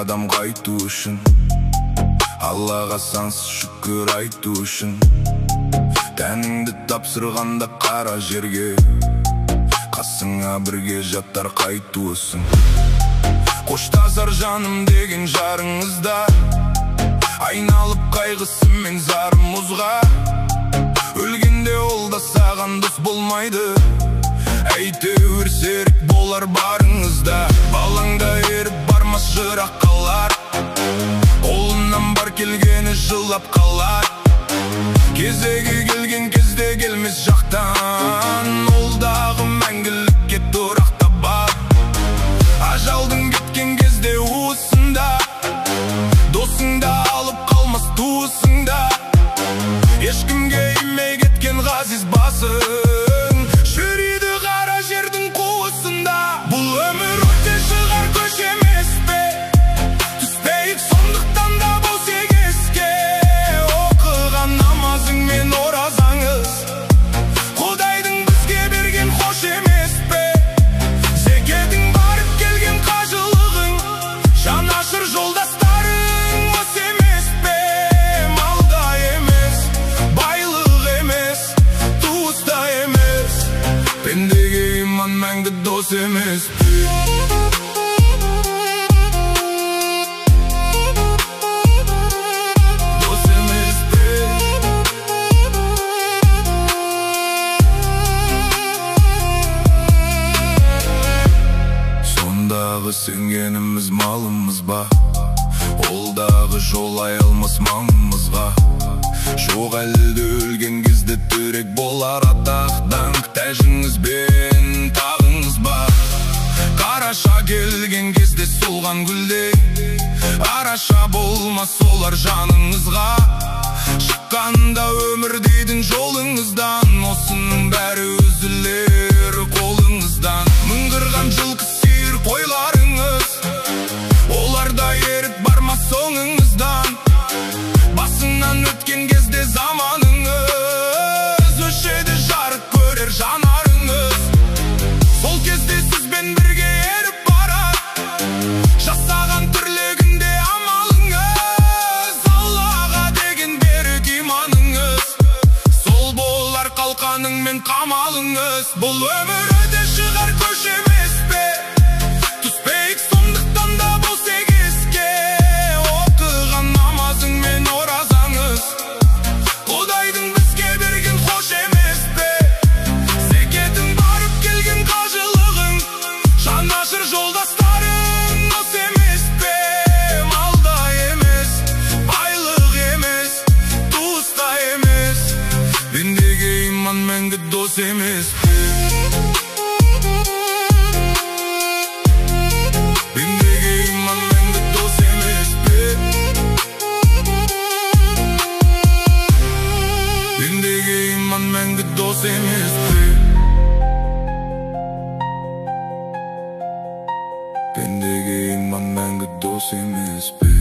адам қайту үшін, Аллаға сансыз шүкір айту үшін. Тәніңді тапсырғанда қара жерге, қасыңа бірге жаттар қайтуысың. Қоштасар жаным деген жарыңызда, айналып қайғысы мен зары мұзға. Өлгенде ол да саған дос болмайды, әйтеуір серік болар барыңызда. Балаңда еріп бармас жырақ қалар, қолынан бар келгені жылап қалар. Кезегі келген кезде келмес жақтан, ол дағы мәңгілікке тұрақта бар. Ажалдың кеткен кезде уысында, досыңда алып қалмас туысыңда. Ешкімге имей кеткен ғазиз басың, жүреді қара жердің қуысында. Бұл өмір өте шығар көш емес пе, түспейік сондықтан да бұл сегеске. Оқыған намазың мен оразаңыз, Құдайдың бізге берген хош емес пе. Зекетің барып келген қажылығың, жанашыр жолдастарың осы емес пе. Малда емес, байлық емес, туыста емес, пендеге иман мәңгі дос емес пе. Сенгеніміз малымыз ба, олдағы жолай алмас маңымызға. Жоқ әлді өлген кезде түрек болар атақ даңқ, тәжіңіз бен тағыңыз ба. Қараша келген кезде солған гүлдей, араша болмас олар жаныңызға. Шыққанда өмір дейтін жолыңыздан, осының бәрі үзілер қолыңыздан. Мыңғырған жылқы сиыр қойларыңыз, оларда ерік бармас соңыңыздан. Басыңнан өткен кезде заманыңыз, өшеді жарық көрер жанарыңыз. Сол кезде сізбен бірге еріп барар, жасаған тірлігінде амалыңыз. Аллаға деген берік иманыңыз, сол болар қалқаның мен қамалыңыз. Бұл өмір өте шығар көш емес пе, түспейік сондықтан да бұл сегеске. Оқыған намазың мен оразаңыз, Құдайдың бізге берген хош емес пе. Зекетің барып келген қажылығың, жанашыр жолдастарың осы емес пе. Малда емес, байлық емес, туыста емес, пендеге иман мәңгі дос емес пе. Мәңгі дос емес пе, пендеге иман мәңгі дос емес пе.